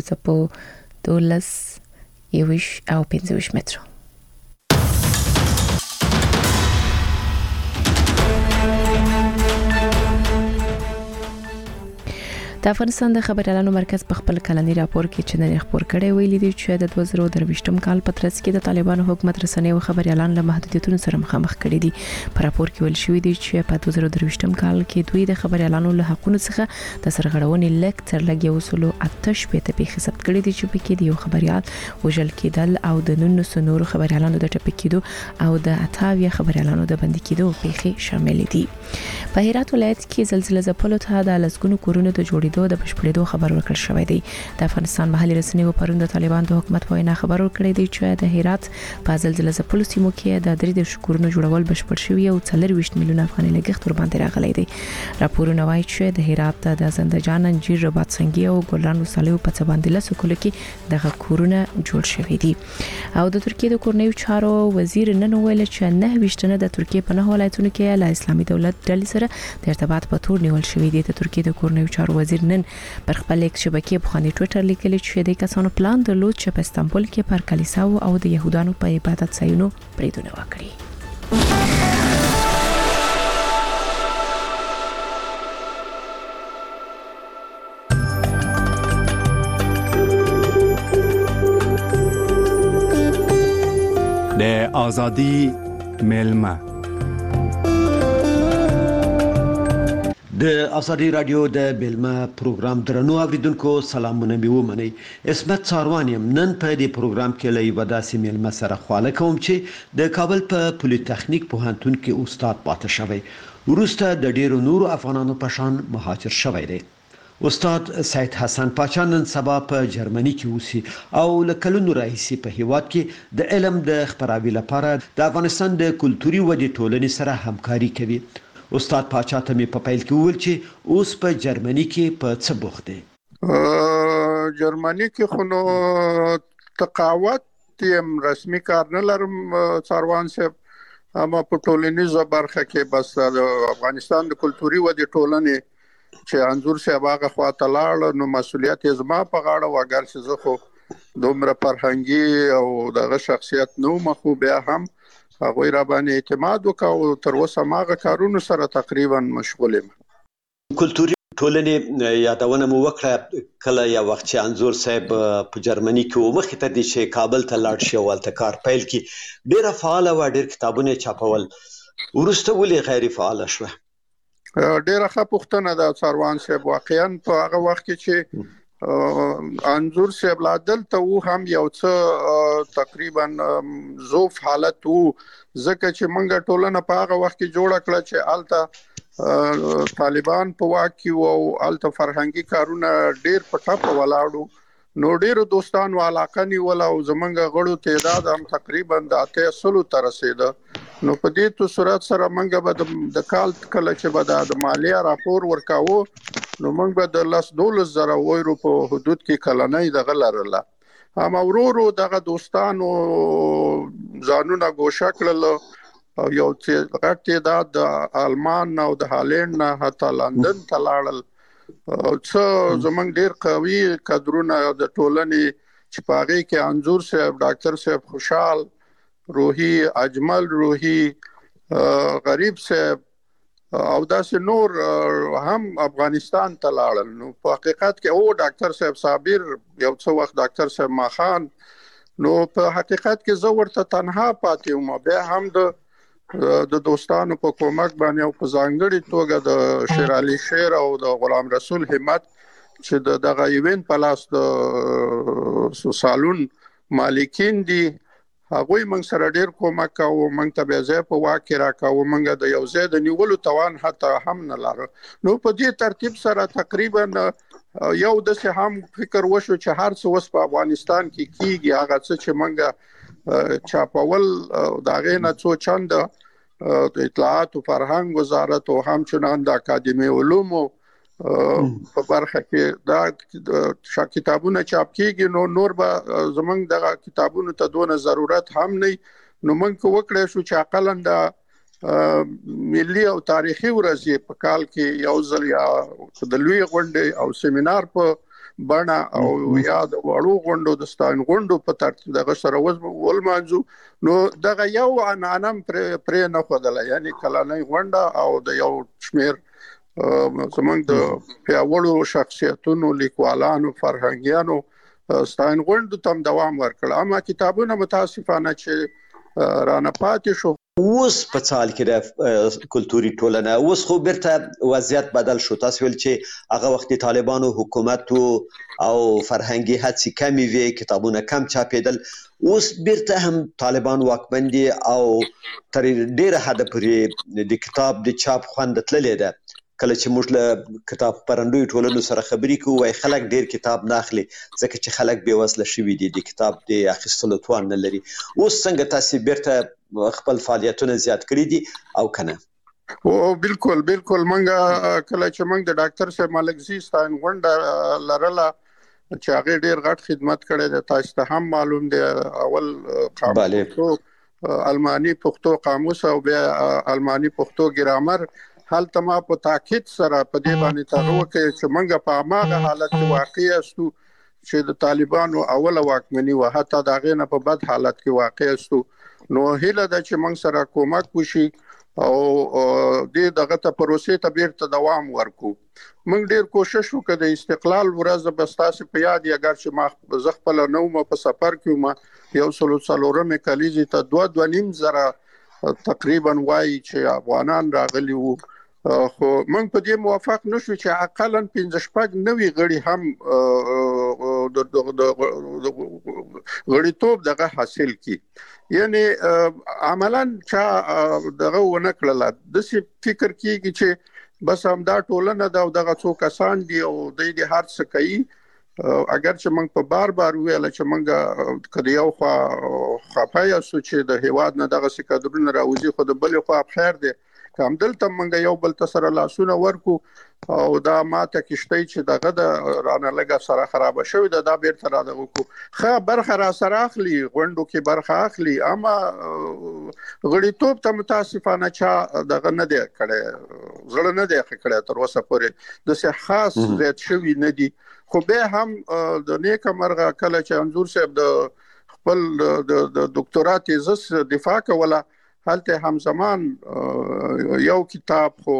د څپو 12 21 او 25 مترو. د افغانستان د خبريالانو مرکز په خپل کلنی راپور کې چې نن خبر کړي ویلي دي چې د 2023م کال په ترڅ کې د طالبانو حکومت رسنۍ او خبريالان له محدودیتونو سره مخامخ کړي دي. په راپور کې ویل شوی دی چې په 2023م کال کې دوی د خبريالانو له حقوقو څخه د سرغړونې لک تر لګي وسلو 8 په ثبت کړي دي چې پکې د یو خبريال وژل کېدل او د 19 نور خبريالانو د ټپي کېدو او د 28 خبريالانو د بندي کېدو پیښې شامل دي. په هرات ولایت کې زلزلې ځپلو ته د لسګونو کورونو د جوړېدو د بشپړېدو خبر ورکړل شوی دی. د افغانستان محلي رسنیو پرون د طالبان د حکومت په وینا خبر ورکړی دی چې د هرات په زلزلې ځپلو سیمو کې د 3 کورونو جوړول بشپړ شوی او 24 میلیون افغاني لګښت ور باندې راغلی دی. راپورونه وايي چې د هرات د زندجان انجیر رباط سنگي او ګلران وسالو په څه باندې له سکول کې دغه کورونه جوړ شوی دي. او د ترکیه د کورنیو چارو وزیر نن ویل چې 9 د ترکیه په 9 ولایتونو کې له اسلامي دولت ډلې سره د ارتباط په تور نیول شوی دی. د ترکیه د کورنیو چارو وزیر نن پر خپل ایکس شبکې په خاني ټوئیټر لیکلی چې د کسانو پلان درلود چې په استانبول کې پر کلیساو او د يهودانو په عبادت ځایونو بریدونه وکړي. د ازادي ملما د ازادي رادیو د بیلما پروګرام درنو اوریدونکو سلامونه مې ومنئ. اسمت څاروانیم نن په دې پروګرام کې له یو داسې میلمه سره خواله کوم چې د کابل په پولی تخنیک پوهنتون کې استاد پاتې شوی، وروسته د ډیرو نورو افغانانو په شان مهاجر شوی دی. استاد سید حسن پاچا نن سبا په جرمني کې اوسي او له کلونو راهیسې په هیواد کې د علم د خپراوي لپاره د افغانستان د کلتوري ودې ټولنې سره همکاري کوي. استاد پاچا ته مې په پیل کې وویل چې اوس په جرمني کې په څه بوخت دی. جرمني کې خو نو تقاوت یم رسمي کار نه لرم څاروان صاحب، اما په ټولنیزه برخه کې بس د افغانستان د کلتوري ودې ټولنې چې انځور صاحب هغه خواته لاړ نو مسؤلیت یې زما په غاړه و، اگر چې زه خو دومره فرهنګي او دغه شخصیت نو مخو بیا هم هغه را باندې اعتماد وکاو. تر اوسه ماغه کارونو سره تقریبا مشغول یم. کلتوري ټولنې یادونه مو وکړه کله یا وخت چې انځور صاحب په جرمني کې مخې ته دي چې کابل ته لاړ شي او هلته کار پیل کړي، ډېره فعاله وه، ډېر کتابونه چاپول، وروسته ولې غیر فعاله شوه؟ ډېره ښه پوښتنه ده څاروان صاحب. واقعا په هغه وخت کې چې انځور صاحب لا دلته وو هم یو څه تقریبا ضعف حالت وو، ځکه چې موږ ټولنه په هغه وخت کې جوړه کړه چې الته طالبان په واک کې او الته فرهنګي کارونه ډېر په ټپه ولاړو، نو ډېرو دوستانو علاقه نیوله او زمونږ غړو تعداد هم تقریبا د 800 ته رسېده. نو په دې صورت سره موږ به د کال کله چې به د مالیه راپور ورکاوه نو موږ به د 10-12 زره یورو په حدود کې کلنۍ دغه لرله. اما ورو دغه دوستانو ځانونه ګوښه کړل او یو غټ تعداد د آلمان او د هالند نه حتی لندن ته لاړل. څه زمونږ ډېر قوي کادرونه د ټولنې چې په هغې کې انځور صاحب، ډاکټر صاحب خوشحال روحي، اجمل روحي، غریب صاحب او داسې نور هم افغانستان ته لاړل. نو په حقیقت کې او ډاکټر صاحب صابر، یو څه وخت ډاکټر صاحب ماخان، نو په حقیقت کې زه ورته تنها پاتې وم. بیا هم د دوستانو په کومک باندې او په ځانګړي توګه د شیر علي شیر او د غلام رسول همت چې دغه ایونت په لاس د سالون مالکین دي، هغوی موږ سره ډېر کومک کوو. موږ ته بیا ځای په واک کې راکاوه، موږ د یو ځای د نیولو توان حتی هم نه لرو. نو په دې ترتیب سره تقریبا یو داسې هم فکر وشو چې هر څه اوس په افغانستان کې کیږي، هغه څه چې موږ چاپول د هغې نه څو چنده د اطلاعات او فرهنګ وزارت او همچنان د اکاډمي علومو په برخه کې دا کتابونه چاپ کیږي، نو نور به زمونږ دغه کتابونو ته دونه ضرورت هم نه. نو موږ وکړی شو چې اقلا د ملي او تاریخي ورځې په کال کې یو ځل یا د لوی غونډې او سیمینار په بڼه او یا د وړو غونډو د ستاین غونډو په ترتیب دغه سره ولمانځو. نو دغه یو عنعنم پرې نه ښودله، یعنی کلنۍ غونډه او د یو شمېر زمونږ د پیاوړو شخصیتونو، لیکوالانو، فرهنګیانو ستاین غونډو ته دوام ورکړ. اما کتابونه متاسفانه چې رانه پاتې شو. اوس په څال کې د کلتوري ټولنه اوس خو بیرته وضعیت بدل شو. تاسو ویل چې هغه وخت طالبانو حکومت او فرهنګي هڅې کمې وې، کتابونه کم چاپېدل. اوس بیرته هم طالبان واکمن دي او تر ډیره حد پورې د کتاب د چاپ خوند تللی ده. کله چې موږ له کتاب خپرندوی ټولنو سره خبرې کوو، وایي خلک ډیر کتاب نه اخلي ځکه چې خلک بې وسله شوي دي، د کتاب د اخیستلو توان نه لري. اوس څنګه تاسو بیرته خپل فعالیتونه زیات کړي دي او کنه؟ او بالکل منګه کله چې منګ د ډاکټر صاحب ملکزي ستاین غونډه لرله چې هغه ډیر غټ خدمت کړی دی. تاسو ته هم معلوم دی، اول قاموس المانی پښتو قاموس او بیا المانی پښتو ګرامر حالت ما په تاکید سره په دې باندې تاغو کې چې منګه په هغه حالت کې واقع استو چې د طالبانو اوله واکمني و، حتی دا غینه په بد حالت کې واقع استو. نو هیله ده چې موږ سره کومک وشي او دې دغه ته پروسې ته بیرته دوام ورکو. موږ ډیر کوشش وکړو د استقلال ورځ به ستاسو په یاد یې، اگر چې ما زغپل نو ما په سفر کې ما یو سلوڅلورم کلیزي ته 2.5 زره تقریبا وایي چې افغانان راغلي وو. خو موږ په دې موافق نشو چې اقلا 15 نوي غړي هم د غړیتوب دغه حاصل کی. یعنی عملاً چې دغه ونه کړل د سی فکر کیږي چې بس هم دا ټولنه دا دغه څو کسان دي او د دې هر څه کوي. اگر چې موږ په بار ویل چې موږ کله یو خپای اسو چې د هیواد نه دغه سکادرونه راوځي، خو د بل خو خیر دی کوم دلته موږ یو بل سره لاسونه ورکو او دا ماته کشته چې دغه د رانه لګه سره خراب شوی دا بیرته را دغه کو خه برخه را سره اخلي غونډو کې برخه اخلي. اما غړیتوب ته متاسفانه چا دغه نه دی کړي، زړه نه دی کړي تر اوسه پورې د څه خاص زیات شوی نه دی. خو به هم د نیک مرغه کله چې انزور صاحب د خپل د دکتورا تیزس دفاع کوله، حالته همزمان یو کتاب خو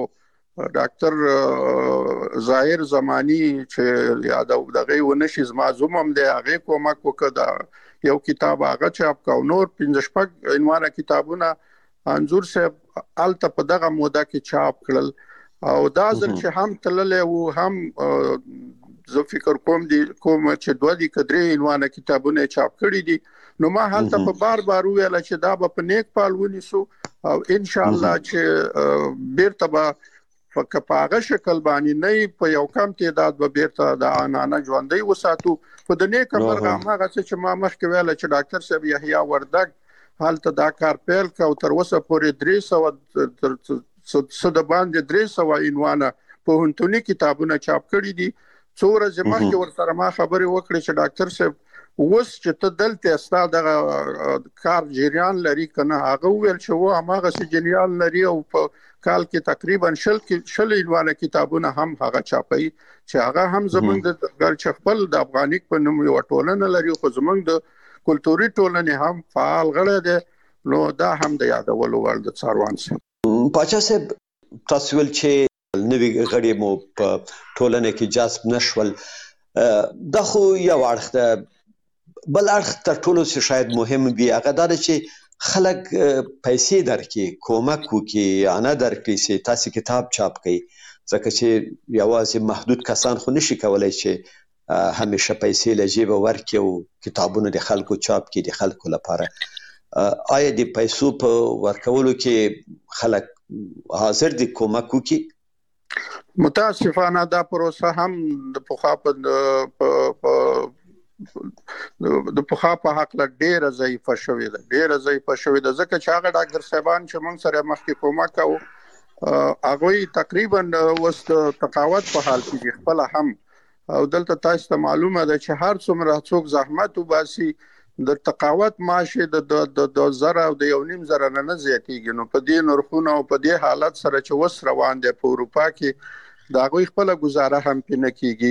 ډاکټر ظاهر زمانی چې یاد دغه ونشي معزوم هم دی، هغه کومک وکړه یو کتاب هغه چاپ کا. نور 15 عنوانه کتابونه انزور صاحب الته په دغه موده کې چاپ کړل او دا ځل چې هم تللې وو هم زه فکر کوم چې دوه دي کډري عنوانه کتابونه چاپ کړي دي. نو ما حالته په بار ویل چې دا په نیک پال ونیسو او ان شاء الله چې بیرته به په شکل باندې نه په یو کم تعداد به بیرته د انانه ژوندۍ وساتو. په د نیک مرغه هغه چې ما مخکې ویل چې ډاکټر صاحب یحیی وردګ حالته دا کار پیل کا او تر اوسه پورې 300 د باندې 300 عنوانه په هنتونی کتابونه چاپ کړي دي. څو ورځې مخکې ورسره ما خبرې وکړې چې ډاکټر صاحب اوس چې ته دلته استا د کار جریان لري کنه، هغه ویل چې و هغه سي جریان لري او په کال کې تقریبا 10 عنوانه کتابونه هم هغه چاپي چې هغه هم زمونږ د ګر خپل د افغانیک په نوم یو ټولنه لري، خو زمونږ د کلتوري ټولنې هم فعال غړي دي. نو دا هم د یادولو وړ د څاروان سره. پاچا صاحب تاسو ول چې نوی غړي مو په ټولنه کې جذب نشول، دا خو یو اړخ ده. بل اړخ تر ټولو څه شاید مهم وي هغه دا چې خلک پیسې درکې کومک وکړي یا نه درکړي چې تاسو کتاب چاپ کړئ، ځکه چې یوازې محدود کسان خو نشي کولای چې همیشه پیسې له جیبه ورکړي او کتابونه د خلکو چاپ کړي د خلکو لپاره. آیا د پیسو په ورکولو کې خلک حاضر دي کومک وکړي؟ متاسفانه دا پروسه هم د پخوا په حق له ډیره ضعیفه شوې ده ځکه چې هغه ډاکټر صاحبان چې موږ سره مخکې کومک کوو هغه تقریبا وست تقاوت په حال کې خپل هم او دلته تاسو ته معلومه ده چې هر څومره څوک زحمت وباسي د تقاوت ماشه د زره او د 1.5 زره نه زیاتیږي. نو په دې نرخونه او په دې حالت سره چې وس روان دي په اروپا کې دا غوي خپل گزاره هم پینه کیږي.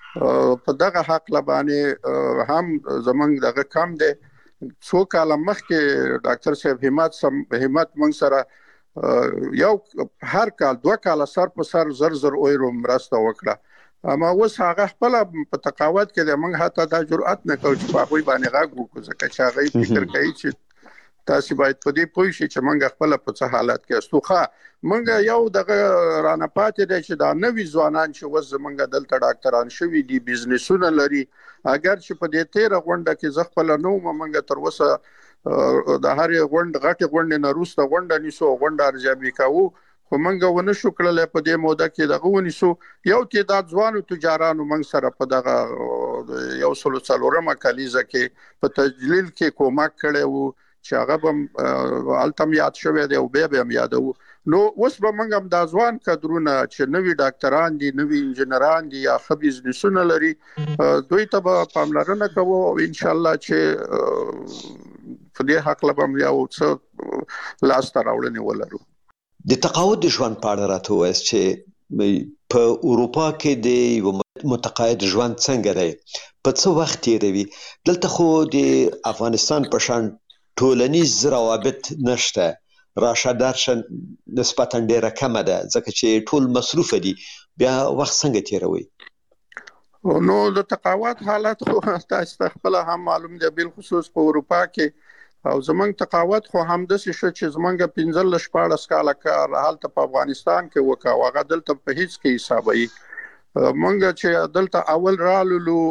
په دغه حق لبانې هم زمنګ دغه کم دی. څو کال مخکې ډاکټر صاحب همت موږ سره یو هر کال 2 کال سر په سر زر اورو مرسته وکړه، اما اوس هغه خپل په تقاوت کې د موږ حتی دا جرأت نه کوي چې په هغه باندې غږ وکړو، ځکه چې هغه فکر کوي چې تاسو باید په دې پوه شئ چې موږ خپل په څه حالت کې استوخه موږ یو دغه رانه پاتې دی چې دا نوی ځوانان چې وز موږ دلته ډاکټران شوي دي، بزنسونه لري، اگر چې په دې 13 غونډه کې ز خپل نو موږ تر اوسه د هر غونډه غټه غونډه نه روسته غونډه نیسو غونډه ارزیابي کوو، خو موږ ونه شو کړل په دې موده کې دغه ونیسو. یو تعداد ځوانو تجارانو موږ سره په دغه یو سلو څلورمه کلیزه کې په تجلیل کې کومک کړی وو چې هغه به التم یاد شوی دی او به هم یادو. نو اوس به موږ هم د ځوان کډرونه چې نوی ډاکټران دي، نوی انجنیران دي یا خبيز بزنسونه لري، دوی ته به پاملرنه کوو او ان شاء الله چې په دې حق لبم یو څه لاس ته راوړنې ولرو. د تقاعد ژوند په اړه راته وایي چې په اروپا کې د متقاعد ژوند څنګه دی، په څه وخت تیروي؟ دلته خو د افغانستان په شان ټولنیز روابط نشته، راشه درشه نسبتا ډیره کمه ده، ځکه چې ټول مصروف دي، بیا وخت څنګه تیروي؟ نو د تقاعد حالت خو تاسو خپل هم معلوم دی، بل خصوص په اروپا کې او زمونږ تقاعد خو هم د څه چې زمونږ 15-14 کال کار حالت په افغانستان کې وکاو، هغه دلته په هیڅ کې حسابي مونږ چې دلته اول رالو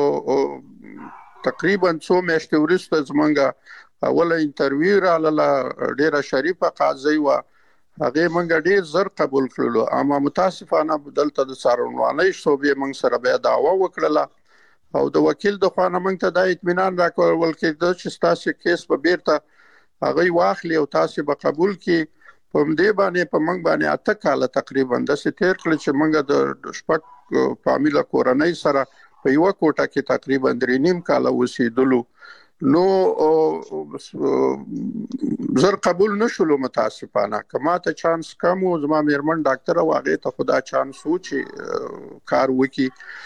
تقریبا 2 میاشتې وروسته زمونږ اوله انټرویو رااله، ډیره شریفه قاضي و، هغه موږ ډیر زر قبول کړلو، اما متاسفانه دلته د څارنوالۍ شوبې موږ سره بیا دعوا وکړه او د وکیل د خوانه موږ ته د اطمینان راکول کې چې تاسو کیس په بیرته هغه واخلي او تاسو به قبول کړي. په دې باندې په موږ باندې 8 کال تقریبا د ستیر کړ چې موږ د شپږ فامیل کورنۍ سره په یو کوټه کې تقریبا 3.5 کال اوسېدلو. نو زر قبول نشولو متاسفانه، کما ته چانس کم و، زما میرمن ډاکټر او هغه ته خدا چانس و چې کار وکي.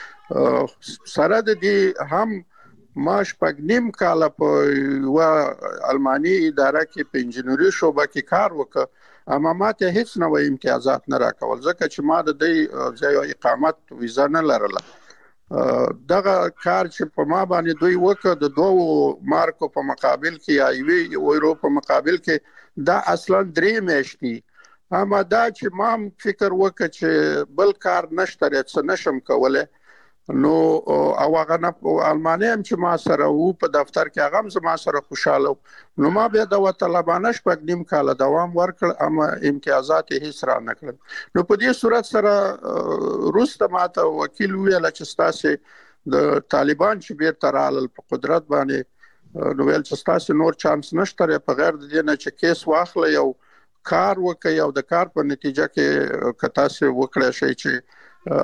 سره د دې هم ما 8.5 کال په المانی اداره کې په انجنیری شوبه کې کار وکړ، اما ما ته هیڅ نوې امتیازات نه راکول، ځکه چې ما د دې ځای اقامت ویزا نه لرله. دغه کار چې په ما باندې دوی وکړ د 2 مارکو په مقابل کې یا یوې اورو په مقابل کې دا اصلا 3 میاشتې، اما دا چې ما فکر وکړ چې بل کار نشته څه نشم کوله، نو او هغه نه الماني هم چې ما سره وو په دفتر کې هغه هم ما سره خوشاله، نو ما بیا د طالبانه 8.5 کال دوام ورکړ، اما امتیازات هیڅ را نه کړل. نو په دې صورت سره روسته ماته وکیل ویل چې تاسو د طالبان چې بیرته رالل په قدرت باندې، نو ویل چې تاسو نور چانس نشته په غیر د دې نه چې کیس واخلې او کار وکړي او د کار په نتیجه کې کتا سه وکړی شي چې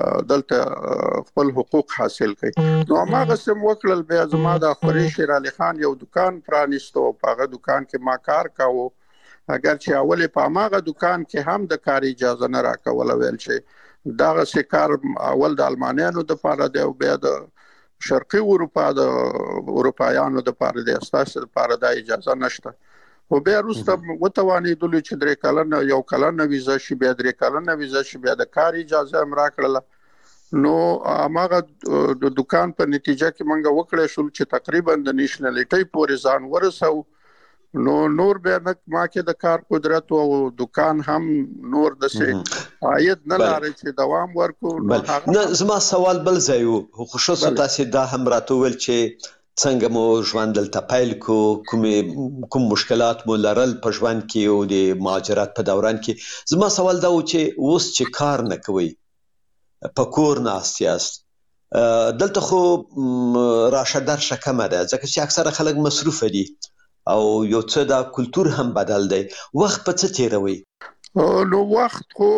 دلته خپل حقوق حاصل کړي. نو هغه سم وکړل، بیا زما د خوري شیر علي خان یو دکان پرانیستو، په هغه دکان کې ما کار کاوه، اگر چې اول په هغه دکان کې هم د کار اجازه نه راکول، ویل چې دا څه کار اول د المانیانو د پاره دی او بیا د شرقي اروپا د اروپایانو د پاره دی، استاسو د پاره د اجازه نشته. او بیا روسته وتوانېدل چې 3 کلنه یو کلنه ویزا شي، بیا 3 کلنه ویزا شي، بیا د کار اجازه هم راکړله. نو هغه د دکان په نتیجه کې منګه وکړې شو چې تقریبا د نېشنلټي پورې ځان ورسو. نو نور به ما کې د کار قدرت او دکان هم نور د سه عاید نه لري چې دوام ورکو. نه زما سوال بل ځای وو، خصوصا تاسو دا هم راته ویل چې څنګه مو ژوند دلته پیل کو، کوم مشکلات مو لرل په ژوند کې او د مهاجرت په دوران کې. زما سوال دا و چې اوس چې کار نه کوي، په کور ناست یاست، دلته خو راشه درشه کمه ده، ځکه چې اکثره خلک مصروف دي او یو څه دا کلتور هم بدل دی. وخت په څه تیروي؟ نو وخت خو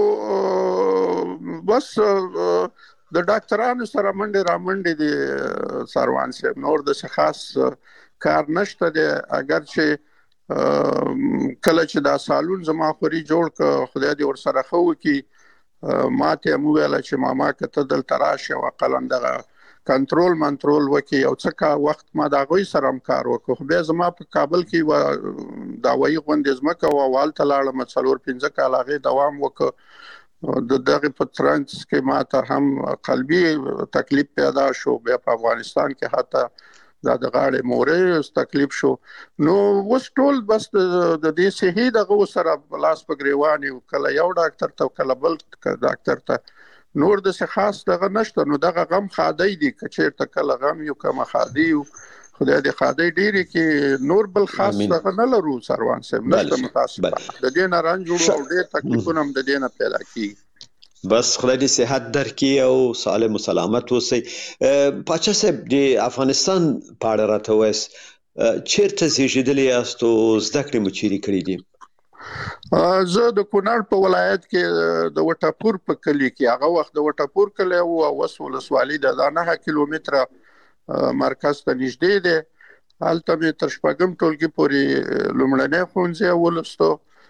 بس د ډاکټرانو سره منډه را منډه دي سروان صاحب، نور د خاص کار نشته دی. اگر چې کله چې دا سالون زما خوري جوړ ک خدای دې ور سره خو کی، ماته مو ویل چې ماما کته دل تراشه او قلندغه کنټرول وکي او څه وخت ما دا غوي سره هم کار وکړ. بیا زما په کابل کې دا وایي غونډې زمکه او والته لاړم 4-5 کال هغه دوام وکړ. د دغه په ترانس کې ما ته هم قلبي تکلیف پیدا شو. بیا په افغانستان کې حتی دا د غاړې مورې تکلیف شو. نو وس ټول بس د دې صحي دغه سره لاس په ګریوان یو کله یو ډاکټر ته کله بل ډاکټر ته نور د څه خاص دغه نشته. نو دغه غم خادي دي کچیر ته کله غم یو کما خادي خدای دې خادي ډیری کې نور بل خاص دغه نه لرو سروان صاحب نشته متاسف د دې نه رنج او ډېر تکلیفونه هم د دې نه پیدا کیږي. بس خدای دې صحت درکړي او سالم و سلامت اوسئ. پاچا صاحب د افغانستان په اړه راته وایس چیرته زیږیدلی یاست او زده کړې مو چیرې کړې دي؟ زه د کونړ په ولایت کې د وټاپور په کلی کې هغه وخت د وټاپور کلی او وس ولسوالۍ د 9 کیلومتره مرکز ته نږدې دی. هلته مې تر شپږم ټولګي پورې لومړنی ښوونځی ولوستو.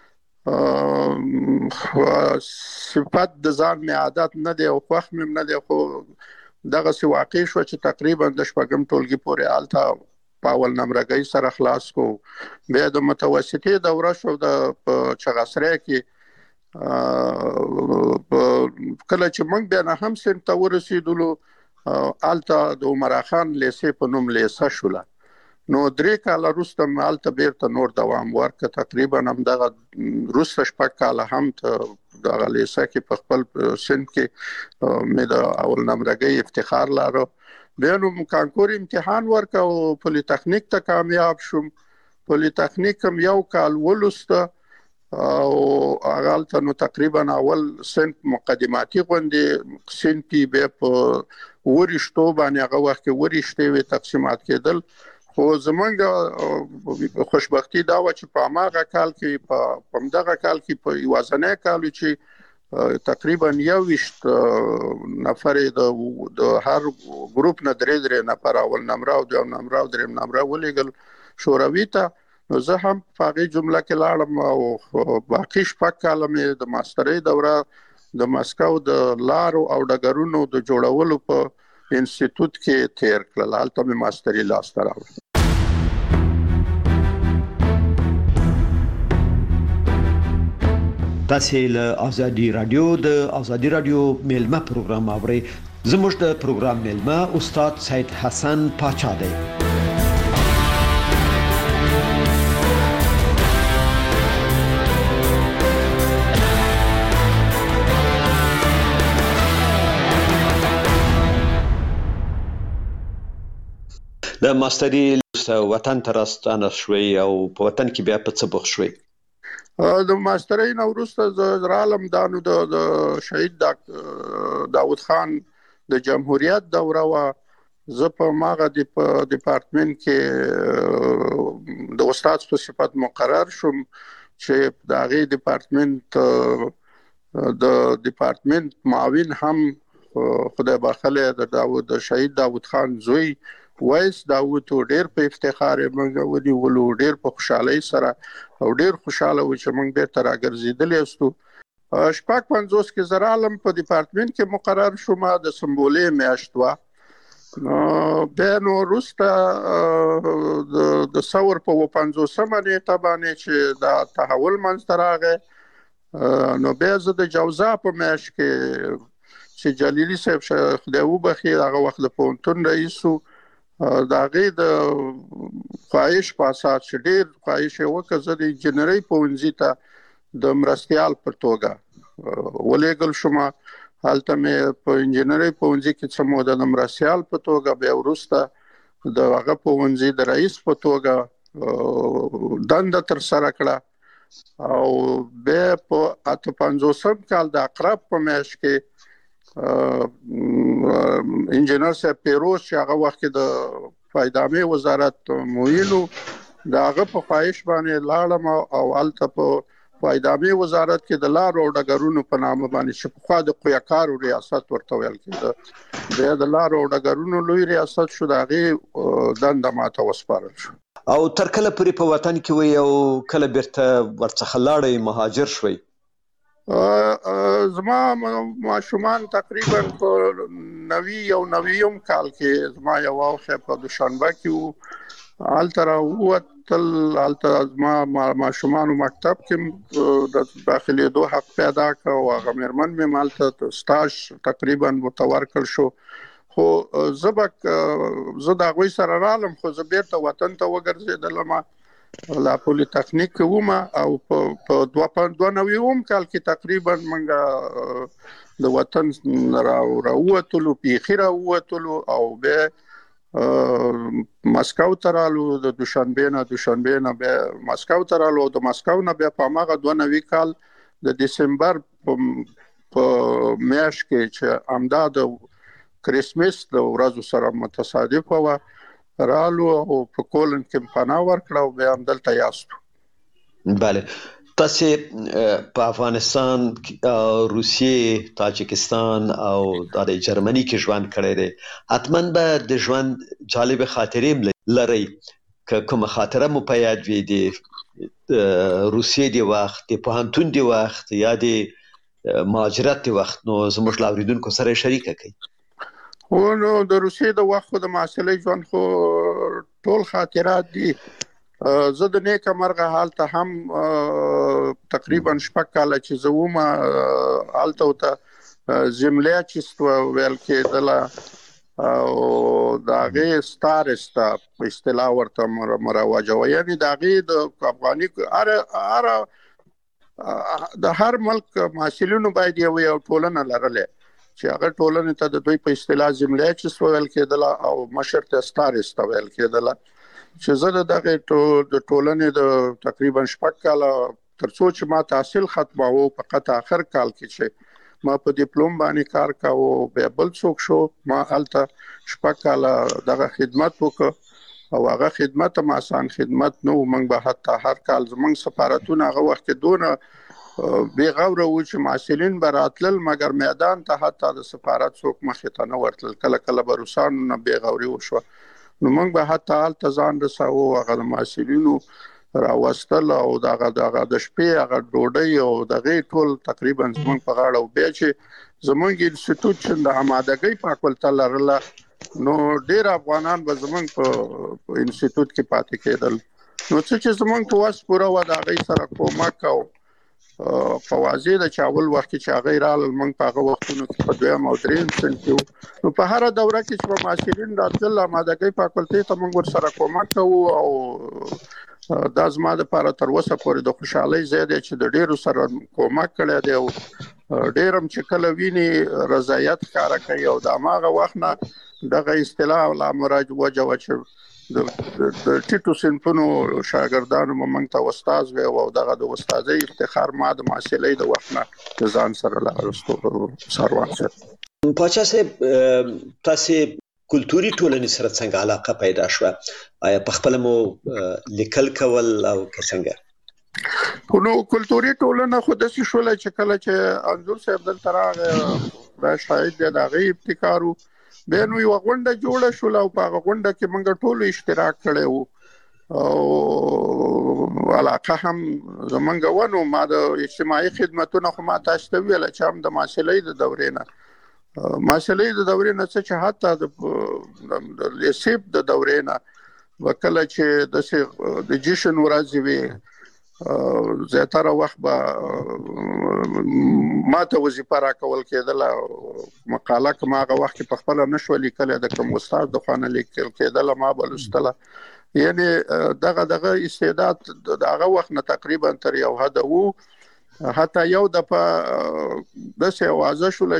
صفت د ځان مې عادت نه دی او خوښ مې نه دی خو دغه واقع شو چې تقریبا د شپږم ټولګي پورې هلته په اول نمرګۍ سره خلاص کو. بیا د متوسطې دوره شو د چغسرې کې کله چې موږ بیا نه هم سن ته ورسېدلو الته د عمر خان لیسې په نوم لیسه شوله. نو 3 کال وروسته مالته بیرته نور دوام ورکړ. تقریبا هم دغه وروسته 6 کال هم ته دغه لیسه کې په خپل سن کې مې د اول نمرګۍ افتخار لاره. بیا نو کانکور امتحان ورک او پولی تخنیک ته کامیاب شوم. پولی تخنیک هم یو کال ولوسته او هغه ته نو تقریبا اول سن مقدماتي غونډې سن پی بیا په ورشتو باندې هغه وخت کې ورشتې وي تقسیمات کېدل. خو زمونږ خوشبختی دا و چې په هغه کال کې په همدغه کال کې په یوازنۍ کال چې تقریبا 21 نفر د هر ګروپ نه 3 نفر اول نمره او دویم نمره او دریم نمره ولېګل شوروي ته. نو زه هم په هغه جمله کې لاړم او باقي 6 کال مې د ماسترۍ دوره د مسکو د لارو او ډګرونو د جوړولو په انسټیټیوټ کې تیر کړل. هلته مې ماستري لاسته راوړه. تاسو له ازادي رادیو د ازادي رادیو میلمه پروګرام اورئ. زموږ د پروګرام میلمه استاد سید حسن پاچا دی. د ماستري وطن ته راستانه شوي او په وطن کې بیا په څه بوخ شوي؟ د ماسترۍ نه وروسته زه رالم دانو د شهید داود خان د جمهوریت دوره وه. زه په ماغه ډپارټمنټ کې د استاد په صفت مقرر شوم چې د هغې ډپارټمنټ معاون هم خدای بخښلی د شهید داود خان زوی وایس داود ډېر په افتخار موږ ونیولو. ډېر په خوشحالۍ سره او ډېر خوشاله و چې موږ بیرته راګرځېدلی یاستو. 55 کې زه رالم په ډپارټمنټ کې مقرر شوم. د سمبولې میاشت وه. بیا نو وروسته د ثور په 50مه نیټه باندې چې دا تحول منځته راغی نو بیا زه د جوزا په میاشت کې چې جلیلي صاحب خدای وبخښي هغه وخت د پوهنتون رئیس و د هغې د خواهش په اساس چې ډېر خواهش یې وکړ زه د انجینرۍ پوهنځي ته د مرستیال په توګه ولېږل شوم. هلته مې په انجینرۍ پوهنځي کې څه موده د مرستیال په توګه بیا وروسته د هغه پوهنځي د رئیس په توګه دنده ترسره کړه او بیا په 58 کال د اقرب په میاشت کې انجینر صاحب پیروز چې هغه وخت کې د فایدامې وزارت معین و د هغه په خواهش باندې لاړم او هلته په فایدامې وزارت کې د لارو او ډګرونو په نامه باندې چې پخوا د قویاکارو ریاست ورته ویل کېده بیا د لارو او ډګرونو لوی ریاست شو. د هغې دنده ماته وسپارل شو. او تر کله پورې په وطن کې وئ او کله بیرته ورڅخه لاړئ مهاجر شوئ؟ زما ماشومان تقریبا په نویم کال کې زما یو واخه په دوشنبه کې الترا وتل زما ماشومان مکتب کې د داخلي دوه حق پیدا کا او هغه مرمن مې مالته سټاج تقریبا متورکل شو خو زه دا غوي سره رالم خو زه بیرته وطن ته وګرځیدلم لا پولی تکنیک ومه او په 2009 کال کې تقریبا منګه د وطن راووتلو پیخیره ووتلو او به مسکو ترالو د دوشنبه نه به مسکو ترالو د مسکو نه به په ماغه 2009 کال د دسمبر په میاشت کې چې امداد کریسمس د ورځو سره متصادف و رالو او په کولن کې پناه ورکړه او به هم دلته یاستو. بله تاسو په افغانستان روسیې تاجکستان او د جرمني کې ژوند کړی دی حتماً به د ژوند جالب خاطرې لري که کوم خاطره مو په یاد وي د روسیې دی وخت د پوهنتون دی وخت یا د مهاجرت دی وخت نو زموږ لاوریدونکو سره شریک کړئ. نو د روسیې د وخت د معاصلې ژوند خو ټول خاطرات دي. زه د نیک مرغه حالت هم تقریبا شپږ کال چې زومه حالت ته زملیاچست ویل کېدل او داغه ستارستا په اصطلاح ورته مروجه و یعنی داغه د افغاني د هر ملک مسؤلینو باید یو ټولنه لرله چې هغه ټولنه ته د دوی په اصطلاح زملیاچست ویل کېدل او مشر ته ستارستا ویل کېدل چې زه د ټولنې د تقریبا شپږ کال ترڅو چې ما تحصیل ختماوه فقط اخر کال کې چې ما په ډیپلوم باندې کار کاوه به بل څوک شو ما الته شپږ کال دغه خدمت وکړ او هغه خدمت هم آسان خدمت نو موږ به حتی هر کال زموږ سفارتونه هغه وخت کې دونه بیغوره و چې مسؤلین براتل مګر میدان ته حتی د سفارت څوک مخې ته نه ورتل کله کله به روسانو نه بیغوري وشو نو موږ به حتی حالت ځان رساو هغه مسؤلینو راوستل او دغه د شپې هغه ډوډۍ او دغه ټول تقریبا زموږ په غاړه او بیا چې زموږ انسټیټیوټ چې د آمادګۍ پاکولته لرله نو ډیر افغانان به زموږ په انسټیټیوټ کې پاتې کېدل نو چې زموږ په واس پوره و د هغې سره کومک او په واضح د چاول وخت چې هغه رال موږ په هغه وختونو کې په دویم او دریم سن کې نو په هر دوره کې چې په ماسټرین راتل آمادګۍ پاکولته ته موږ ور سره کومک کوو او دا زما د لپاره تر اوسه پورې د خوشحالۍ ځای دی چې د ډیرو سره کومک کړی دی او ډیرم چې کله ویني رضایت ښکاره کوي او د هماغه وخت نه دغه اصطلاح لا مراج وجه چې د ټیټو صنفونو شاګردانو موږ ته استاد وي او دغه د استادۍ افتخار ما د معاصلې د وخت نه ځان سره لارستو سروان سره پاچا صاحب تاسو کلتوري ټولنې سره څنګه علاقه پیدا شوه آیا په خپل مو لیکل کول او څنګه نو کلتوري ټولنه خو د څه شول چې کله چې انځور صاحب دلته راغی را شاید د هغه ابتکارو به نو یو غونډه جوړه شول او په غونډه کې موږ ټول اشتراک کړو او علاقه هم زمونږ ونه ما د اجتماعي خدماتونو خو ما تاسو ته ویل چې هم د ماسلې د دورې نه څه چې حتی د لیسیب د دورې نه وکړه چې د جشن ورځې وي زیاتره وخت به ما ته وظیفه راکول کېدل مقاله کومه هغه وخت په خپل نشو لیکل د کوم استاد د خانه لیکل کېدل ما بلستله یعنی دغه استعداد دغه وخت نه تقریبا تر یو حد وو حتی یو د په څه واځه شول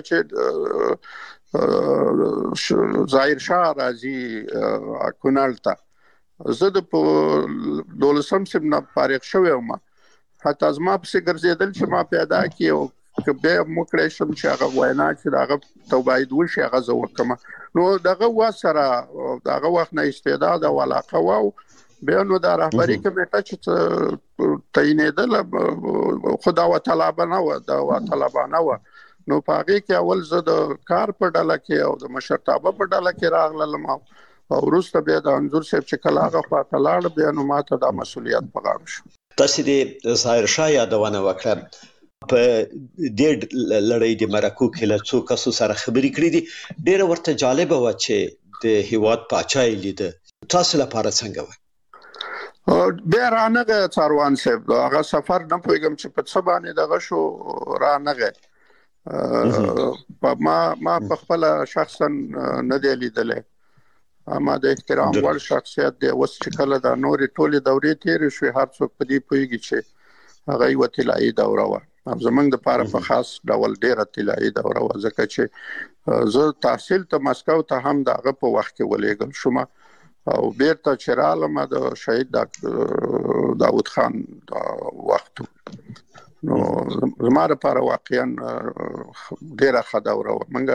چې ظاهر شاه راځي کونړ زه د 12 سم نه فارغ شوم حتی از ما په ګرځیدل چې ما پیدا کیو که به مکړې شم چې هغه وینا چې هغه توباید وشي هغه زه وکم نو دغه وسره دغه وخت نه استعداد او علاقه وو به نو د رهبری کمیټه چې تعینېدل خدا وتعالى و نو پاګه کې اول زه د کار په ډله کې او د مشرتابه په ډله کې راغلم او وروسته بیا د انځور صاحب چې کله هغه خواته لاړ بیا نو ماته د مسؤلیت په غاړه شو. تاسو د ظاهر شاه یادونه وکړه په دې لړۍ د مرکو کې له څو کسو سره خبرې کړې دي. ډېره ورته جالبه وه چې د هیواد پاچا یې لیده. تاسو لپاره څنګه وه؟ بیا رانغه څاروان صاحب هغه سفر نه پوهیږم چې په څه باندې دغه شو رانغه. ما په خپل شخصا نه دی لیدلې. ما د احترام وړ شخصیت دی. اوس چې کله دا نورې ټولې دورې تیرې شوې هر څوک په دې پوهیږي چې هغه یو طلایي دوره وه. زمونږ دپاره په خاص ډول ډېره طلایي دوره وه، ځکه چې زه تحصیل ته مسکو ته هم د هغه په وخت کې ولېږل شوم او بیرته چې رالم د شهید داود خان وخت. نو زما لپاره واقعا ډېره ښه دوره وه. موږ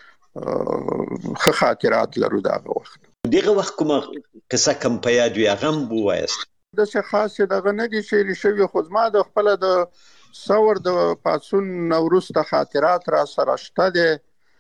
ښه خاطرات لرو د هغه وخت. دغه وخت کومه قصه کم په یاد وي هغه هم ووایاست؟ داسې خاص دغه نه دي شعري شوي، خو زما د خپله د ثور د پاڅون نه وروسته خاطرات را سره شته دي.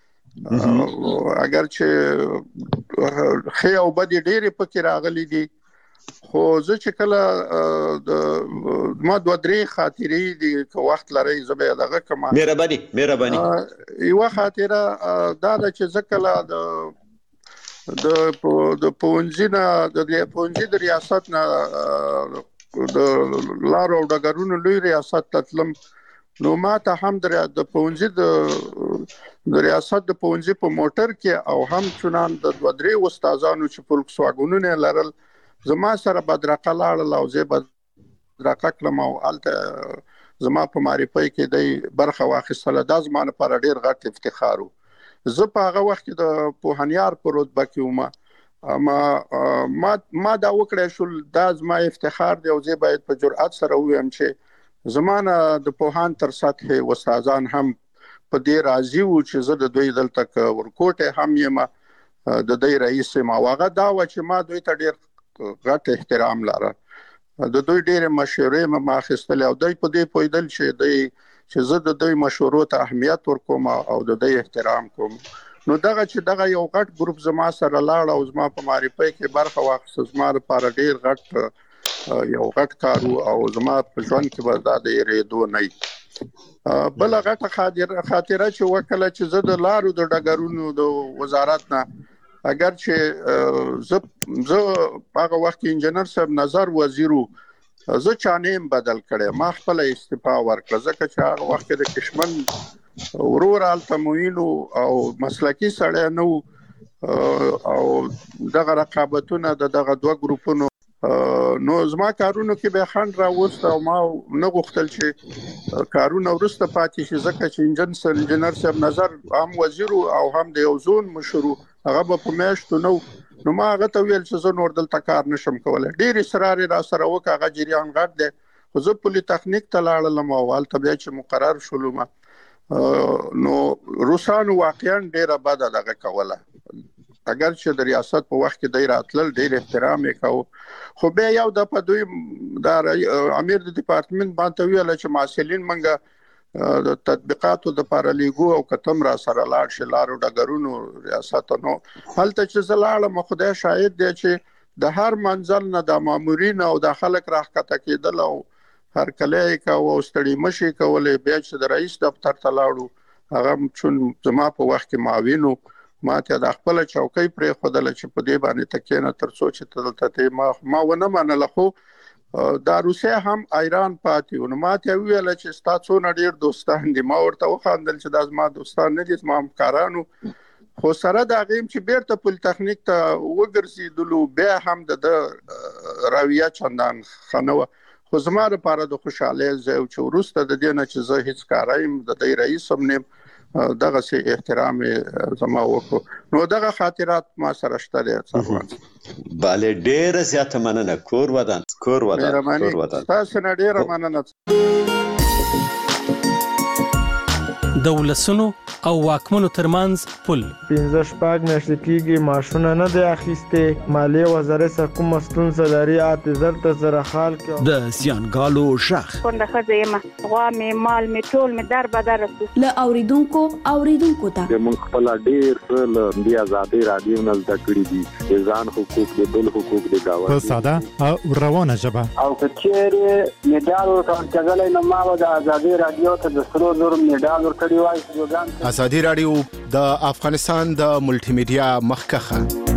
اگر چې ښې او بدې ډېرې پکې راغلي دي، خو زه چې کله ما 2-3 خاطرې دي که وخت لرئ زه به یې دغه کړم. مهرباني. یوه خاطره دا ده چې زه کله د پوهنځي نه د ریاست نه د لارو او ډګرونو لوی ریاست ته تلم. نو ما ته هم د پوهنځي د ریاست د پوهنځي په موټر کې او هم چنان د 2-3 استادانو چې فولکس واګونونه لرل زما سره بدرقه لاړل او زه بدرقه کړم او هلته زما په معرفۍ کې دی برخه واخیستله. دا زما لپاره ډېر غټ افتخار و. زه په هغه وخت کې د پوهنیار په رتبه کې وم. ما دا وکړی شول، دا زما افتخار دی او زه باید په جرأت سره ووایم چې زما نه د پوهان تر سطحې استادان هم په دې راضي وو چې زه د دوی دلته ورکوټی هم یم د دوی رئیس یم. او هغه دا وه چې ما دوی ته ډېر غټ احترام لره. د دوی ډېرې مشورې ما اخیستلې او دوی په دې پوهېدل چې زه د دوی مشورو ته اهمیت ورکوم او د دوی احترام کوم. نو دغه یو غټ ګروپ زما سره لاړ او زما په معرفۍ کې برخه واخیسته. زما لپاره ډېر یو غټ کار او زما په ژوند کې به دا د هېرېدو نه وي. بله غټه خاطره چې وکړه چې زه د لارو د ډګرونو د وزارت نه اگر چې زه هغه وخت کې انجینر صاحب نظر وزیر و، زه چانیم بدل کړی. ما خپل استعفا ورکړه ځکه چې هغه وخت کې د کشمن ورور هلته معین او مسلکي سړی نه و او دغه رقابتونه د دغه 2 ګروپونو نو زما کارونو کې به خنډ راوست او ما نه غوښتل چې کارونه وروسته پاتې شي ځکه چې انجینر صاحب نظر هم وزیر او هم د یو زون مشر هغه به په میاشتو نو ما هغه ته ویل چې زه نور دلته کار نشم کولی. ډېر اصرار یې را سره وکړ. هغه جریان غټ دی خو زه پولي تخنیک ته لاړلم او هلته بیا چې مقرر شولم نو روسانو واقعا ډېره بده دغه کوله. اگر چې د ریاست په وخت کې دی راتلل ډېر احترام یې کوو، خو بیا یو دفعه دوی د امیر د ډپارټمنټ باندې ویل چې محصلین منګه د تطبیقاتو د لپاره لیګو او کتم را سره لاړ شي لارو ډګرونو ریاست. نو هلته چې زه لاړم خدای شاهد دی چې د هر منزل نه د مامورین او د خلک راښکته کېدل او هرکلی یې کوه او ستړي مشي کولې. بیا چې د رئیس دفتر ته لاړو هغه چون زما په وخت کې معاون و، ما ته د خپل چوکۍ پرېښودله چې په دې باندې ته کښېنه تر څو چې ته دلته ما ونه منله. خو دا روسیه هم ایران پاتې و. نو ما ته وویله چې ستا څونه ډېر دوستان دي. ما ورته وخندل چې دا زما دوستان نه دي، زما همکارانو. خو سره د هغې چې بیرته پولي تخنیک ته وګرځېدلو بیا هم د رویه چندان ښه نه وه. خو زما لپاره د خوشحالۍ ځای و چې وروسته د دې نه چې زه هېڅ کاره یم د دوی رئیس هم نه یم دغسې احترام زما وکړو. نو دغه خاطرات ما سره شته دی. بله ډېره زیاته مننه. کور ودان. تاسو نه ډېره مننه. د ولسونو او واکمنو ترمنځ پل. 15 میاشتې کېږي ماشونه نه دی اخیستې. مالیې وزارت سره کوم ستونزه لري اعتذار ته سره حال کې. د سیانګالو شخ څنګه خزه یم غوا مې مال مې ټول مې در بدر ل اوریدونکو ته موږ خپل ډیر له د آزادۍ رادیو نه زده کړی دي د ځان حقوق د بل حقوق د گاونډي په ساده او روانه ژبه. او کچېره میډال ورکړل نو ما د آزادۍ رادیو ته د سرو زر میډال ورکړی وای. آزادۍ رادیو د افغانستان د ملټي میډیا مخکخه